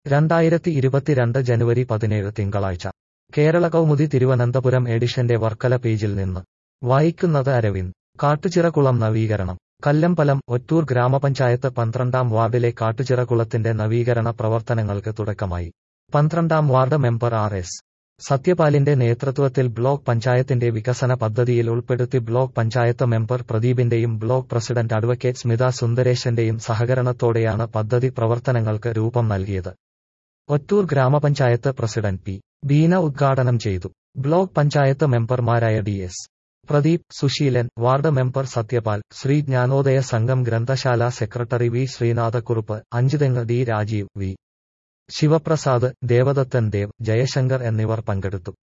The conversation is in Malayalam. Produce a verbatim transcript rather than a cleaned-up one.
രണ്ടായിരത്തി ഇരുപത്തിരണ്ട് ജനുവരി പതിനേഴ് തിങ്കളാഴ്ച കേരള കൗമുദി തിരുവനന്തപുരം എഡിഷന്റെ വർക്കല പേജിൽ നിന്ന് വായിക്കുന്നത് അരവിന്ദ്. കാട്ടുചിറകുളം നവീകരണം. കല്ലമ്പലം. ഒറ്റൂർ ഗ്രാമപഞ്ചായത്ത് പന്ത്രണ്ടാം വാർഡിലെ കാട്ടുചിറകുളത്തിന്റെ നവീകരണ പ്രവർത്തനങ്ങൾക്ക് തുടക്കമായി. പന്ത്രണ്ടാം വാർഡ് മെമ്പർ ആർ എസ് സത്യപാലിന്റെ നേതൃത്വത്തിൽ ബ്ലോക്ക് പഞ്ചായത്തിന്റെ വികസന പദ്ധതിയിൽ ഉൾപ്പെടുത്തി ബ്ലോക്ക് പഞ്ചായത്ത് മെമ്പർ പ്രദീപിന്റെയും ബ്ലോക്ക് പ്രസിഡന്റ് അഡ്വക്കേറ്റ് സ്മിത സുന്ദരേശന്റെയും സഹകരണത്തോടെയാണ് പദ്ധതി പ്രവർത്തനങ്ങൾക്ക് രൂപം നൽകിയത്. ഒറ്റൂർ ഗ്രാമപഞ്ചായത്ത് പ്രസിഡന്റ് പി ബീന ഉദ്ഘാടനം ചെയ്തു. ബ്ലോക്ക് പഞ്ചായത്ത് മെമ്പർമാരായ D S Pradeep, Suseelan, ward member Sathyapal, Shri Jnanodaya Sangham Granthashala secretary V Sreenathakurup, Anchuthengu D Rajeev, V Sivaprasad, Devadathan Dev, Jayasankar എന്നിവർ പങ്കെടുത്തു.